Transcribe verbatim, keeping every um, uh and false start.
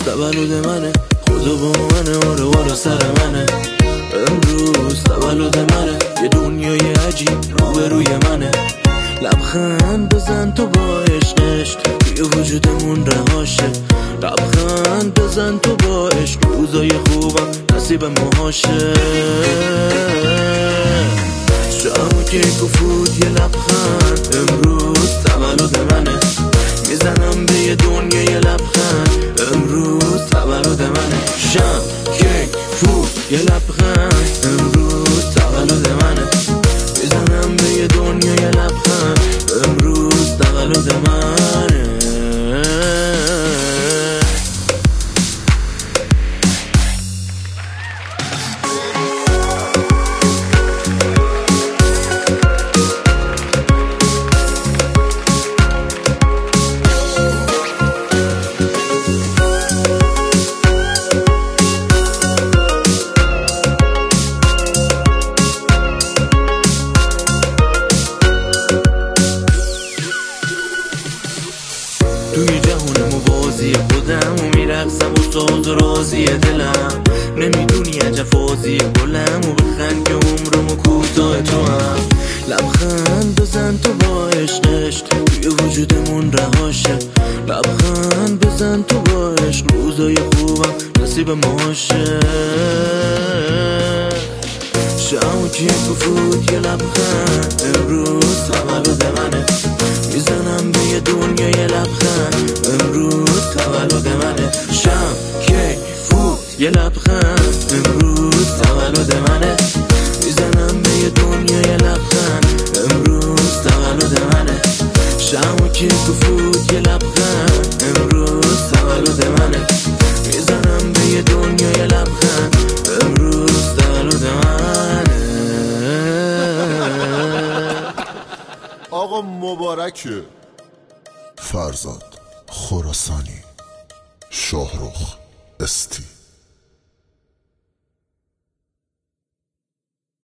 تولد منه، خدا با منه، آره آره سر منه. امروز تولد منه، یه دنیای عجیب روبروی منه. لبخند بزن تو با عشقش توی وجودمون رهاشه. لبخند بزن تو با عشق، روزای خوبم نصیب ماهاشه. شام کیک و فود یه لبخند، امروز تولد منه. میزنم به یه دنیا یه لبخند، امروز تولد منه. شام کیک فود یه لبخند، امروز تولد منه. میزنم به یه دنیا یه لبخند، امروز تولد منه. توی جهان موازی خودم و میرقصم و ساز و رازی دلم. نمیدونی عجب فازی گلم و بخند که عمرم و کوتاه تو هم. لبخند بزن تو با عشقش توی وجودمون رهاشه. لبخند بزن تو با عشق، روزای خوبم نصیب ماشه. شام و کیک و فود یه لبخند، امروز تولد منه. میزنم به یه دنیا یه لبخند، امروز تولد منه. شام کیک فود یه لبخند، امروز تولد منه. میزنم به یه دنیا یه لبخند، امروز تولد منه. شام و کیک و فود یه لبخند، امروز تولد منه. میزنم به یه دنیا یه لبخند، امروز تولد منه. آقا مبارکه. فرزاد خراسانی، شاهرخ استی.